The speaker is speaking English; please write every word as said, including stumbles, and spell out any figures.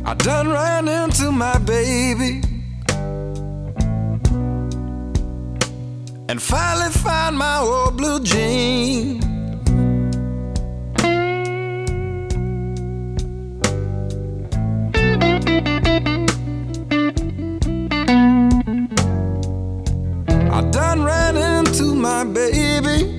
I done ran into my baby and finally found my old blue jean. I done ran into my baby